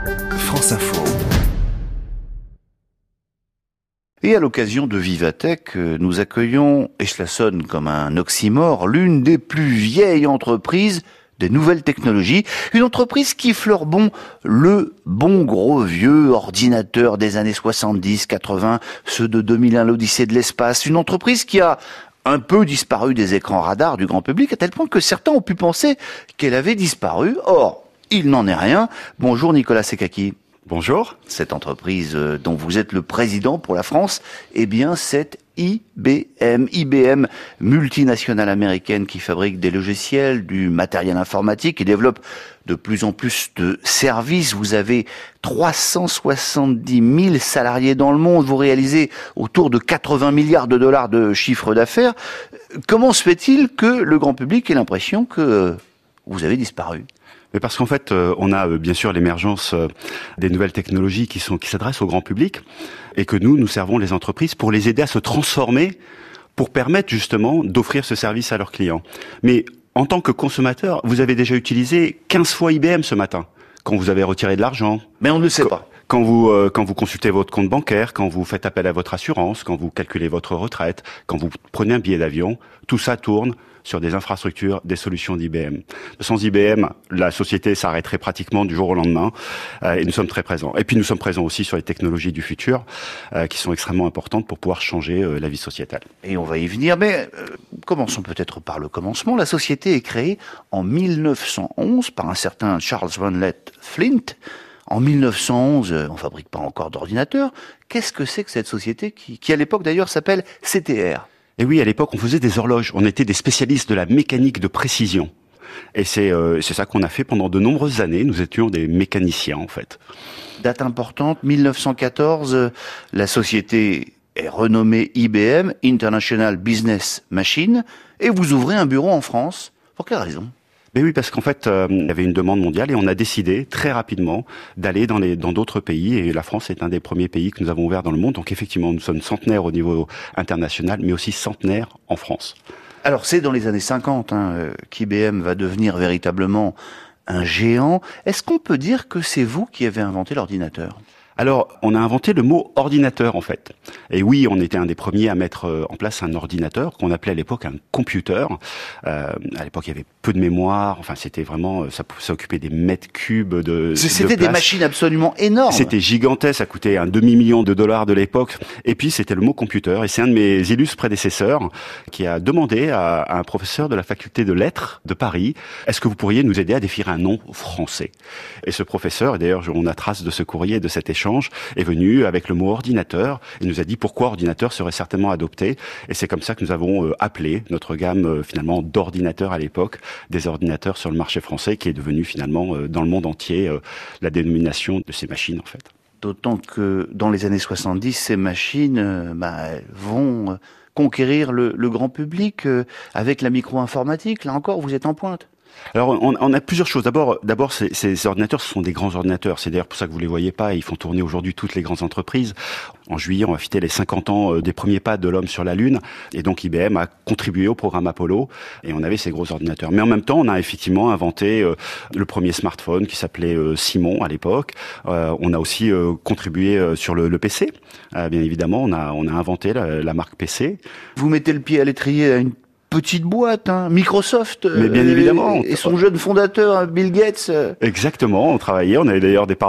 France Info. Et à l'occasion de Vivatech, nous accueillons, et cela sonne comme un oxymore, l'une des plus vieilles entreprises des nouvelles technologies. Une entreprise qui fleure le bon gros vieux ordinateur des années 70, 80, ceux de 2001, l'Odyssée de l'espace. Une entreprise qui a un peu disparu des écrans radars du grand public, à tel point que certains ont pu penser qu'elle avait disparu. Or, il n'en est rien. Bonjour Nicolas Sekaki. Bonjour. Cette entreprise dont vous êtes le président pour la France, eh bien c'est IBM, multinationale américaine qui fabrique des logiciels, du matériel informatique et développe de plus en plus de services. Vous avez 370 000 salariés dans le monde, vous réalisez autour de 80 milliards de dollars de chiffre d'affaires. Comment se fait-il que le grand public ait l'impression que vous avez disparu ? Mais parce qu'en fait, on a bien sûr l'émergence des nouvelles technologies qui s'adressent au grand public et que nous servons les entreprises pour les aider à se transformer, pour permettre justement d'offrir ce service à leurs clients. Mais en tant que consommateur, vous avez déjà utilisé 15 fois IBM ce matin, quand vous avez retiré de l'argent. Mais on ne le sait pas. Quand vous consultez votre compte bancaire, quand vous faites appel à votre assurance, quand vous calculez votre retraite, quand vous prenez un billet d'avion, tout ça tourne sur des infrastructures, des solutions d'IBM. Sans IBM, la société s'arrêterait pratiquement du jour au lendemain, et nous sommes très présents. Et puis nous sommes présents aussi sur les technologies du futur, qui sont extrêmement importantes pour pouvoir changer la vie sociétale. Et on va y venir, mais commençons peut-être par le commencement. La société est créée en 1911 par un certain Charles Von Lett Flint. En 1911, on fabrique pas encore d'ordinateur. Qu'est-ce que c'est que cette société qui à l'époque d'ailleurs s'appelle CTR ? Et oui, à l'époque, on faisait des horloges. On était des spécialistes de la mécanique de précision. Et c'est ça qu'on a fait pendant de nombreuses années. Nous étions des mécaniciens, en fait. Date importante, 1914, la société est renommée IBM, International Business Machine, et vous ouvrez un bureau en France. Pour quelle raison ? Mais oui, parce qu'en fait, il y avait une demande mondiale et on a décidé très rapidement d'aller dans d'autres pays. Et la France est un des premiers pays que nous avons ouvert dans le monde. Donc effectivement, nous sommes centenaires au niveau international, mais aussi centenaires en France. Alors c'est dans les années 50 qu'IBM va devenir véritablement un géant. Est-ce qu'on peut dire que c'est vous qui avez inventé l'ordinateur ? Alors, on a inventé le mot ordinateur, en fait. Et oui, on était un des premiers à mettre en place un ordinateur qu'on appelait à l'époque un computer. À l'époque, il y avait peu de mémoire. Enfin, c'était vraiment, ça occupait des mètres cubes de C'était des machines absolument énormes. C'était gigantesque. Ça coûtait $1 demi-million de l'époque. Et puis, c'était le mot computer. Et c'est un de mes illustres prédécesseurs qui a demandé à un professeur de la faculté de lettres de Paris, est-ce que vous pourriez nous aider à définir un nom français? Et ce professeur, et d'ailleurs, on a trace de ce courrier, de cet échange, est venu avec le mot ordinateur et nous a dit pourquoi ordinateur serait certainement adopté. Et c'est comme ça que nous avons appelé notre gamme finalement d'ordinateurs à l'époque, des ordinateurs sur le marché français, qui est devenu finalement dans le monde entier la dénomination de ces machines en fait. D'autant que dans les années 70, ces machines vont conquérir le grand public avec la micro-informatique. Là encore, vous êtes en pointe. Alors, on a plusieurs choses. D'abord, ces ordinateurs, ce sont des grands ordinateurs. C'est d'ailleurs pour ça que vous les voyez pas. Ils font tourner aujourd'hui toutes les grandes entreprises. En juillet, on va fêter les 50 ans des premiers pas de l'homme sur la Lune. Et donc, IBM a contribué au programme Apollo. Et on avait ces gros ordinateurs. Mais en même temps, on a effectivement inventé le premier smartphone qui s'appelait Simon à l'époque. On a aussi contribué sur le PC. Bien évidemment, on a inventé la marque PC. Vous mettez le pied à l'étrier à une petite boîte, Microsoft, mais bien évidemment, et son jeune fondateur, Bill Gates. Exactement, on travaillait, on avait d'ailleurs des parts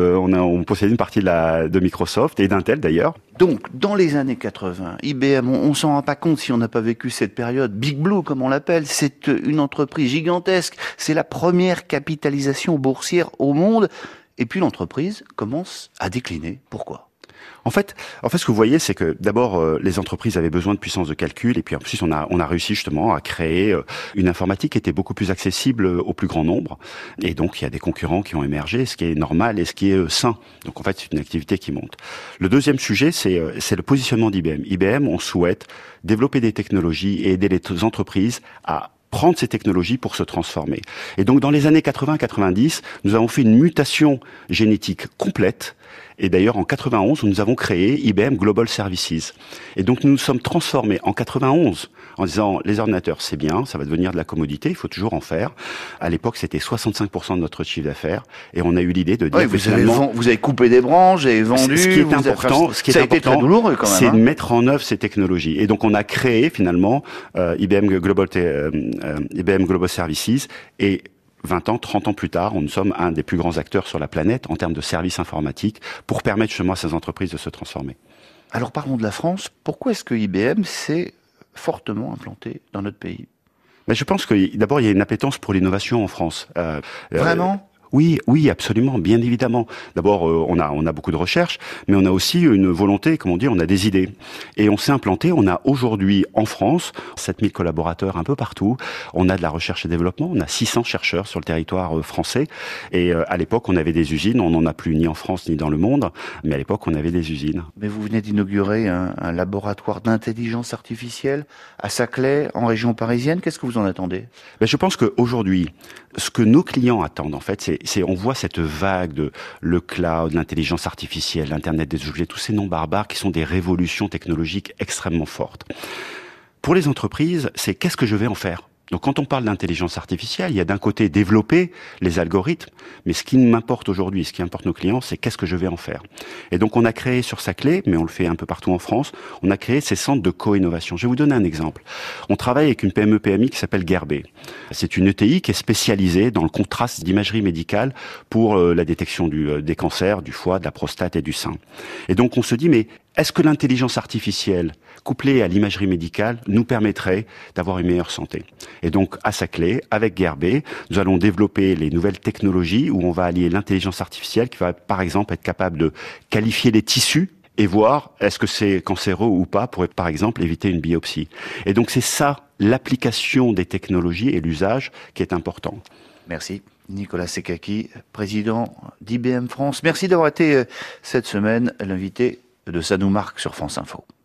on possédait une partie de Microsoft et d'Intel d'ailleurs. Donc, dans les années 80, IBM, on s'en rend pas compte si on n'a pas vécu cette période. Big Blue, comme on l'appelle, c'est une entreprise gigantesque. C'est la première capitalisation boursière au monde. Et puis l'entreprise commence à décliner. Pourquoi ? En fait, ce que vous voyez, c'est que d'abord, les entreprises avaient besoin de puissance de calcul, et puis en plus, on a réussi justement à créer une informatique qui était beaucoup plus accessible au plus grand nombre. Et donc, il y a des concurrents qui ont émergé, ce qui est normal et ce qui est sain. Donc, en fait, c'est une activité qui monte. Le deuxième sujet, c'est le positionnement d'IBM. IBM, on souhaite développer des technologies et aider les entreprises à prendre ces technologies pour se transformer. Et donc, dans les années 80-90, nous avons fait une mutation génétique complète Et d'ailleurs, en 91, nous avons créé IBM Global Services. Et donc, nous nous sommes transformés en 91 en disant, les ordinateurs, c'est bien, ça va devenir de la commodité, il faut toujours en faire. À l'époque, c'était 65% de notre chiffre d'affaires. Et on a eu l'idée de dire oui, vous avez coupé des branches, vous avez vendu. Ce qui est important, ça a été très douloureux quand même. C'est de mettre en œuvre ces technologies. Et donc, on a créé finalement IBM Global Services. Et 20 ans, 30 ans plus tard, nous sommes un des plus grands acteurs sur la planète en termes de services informatiques pour permettre justement à ces entreprises de se transformer. Alors parlons de la France. Pourquoi est-ce que IBM s'est fortement implanté dans notre pays? Mais je pense que d'abord il y a une appétence pour l'innovation en France. Vraiment? Oui, absolument, bien évidemment. D'abord, on a beaucoup de recherches, mais on a aussi une volonté, comme on dit, on a des idées. Et on s'est implanté, on a aujourd'hui en France 7000 collaborateurs un peu partout. On a de la recherche et développement, on a 600 chercheurs sur le territoire français. Et à l'époque, on avait des usines, on n'en a plus ni en France ni dans le monde, mais à l'époque, on avait des usines. Mais vous venez d'inaugurer un laboratoire d'intelligence artificielle à Saclay, en région parisienne. Qu'est-ce que vous en attendez? Je pense qu'aujourd'hui, ce que nos clients attendent, en fait, on voit cette vague de le cloud, l'intelligence artificielle, l'Internet des objets, tous ces noms barbares qui sont des révolutions technologiques extrêmement fortes. Pour les entreprises, c'est qu'est-ce que je vais en faire? Donc quand on parle d'intelligence artificielle, il y a d'un côté développer les algorithmes, mais ce qui m'importe aujourd'hui, ce qui importe nos clients, c'est qu'est-ce que je vais en faire. Et donc on a créé sur Saclay, mais on le fait un peu partout en France, on a créé ces centres de co-innovation. Je vais vous donner un exemple. On travaille avec une PME-PMI qui s'appelle Gerbet. C'est une ETI qui est spécialisée dans le contraste d'imagerie médicale pour la détection des cancers, du foie, de la prostate et du sein. Et donc on se dit, mais est-ce que l'intelligence artificielle, couplée à l'imagerie médicale, nous permettrait d'avoir une meilleure santé? Et donc, à Saclay, avec Gerbet, nous allons développer les nouvelles technologies où on va allier l'intelligence artificielle qui va, par exemple, être capable de qualifier les tissus et voir est-ce que c'est cancéreux ou pas pour, par exemple, éviter une biopsie. Et donc, c'est ça, l'application des technologies et l'usage qui est important. Merci. Nicolas Sekaki, président d'IBM France. Merci d'avoir été cette semaine l'invité de Ça nous marque sur France Info.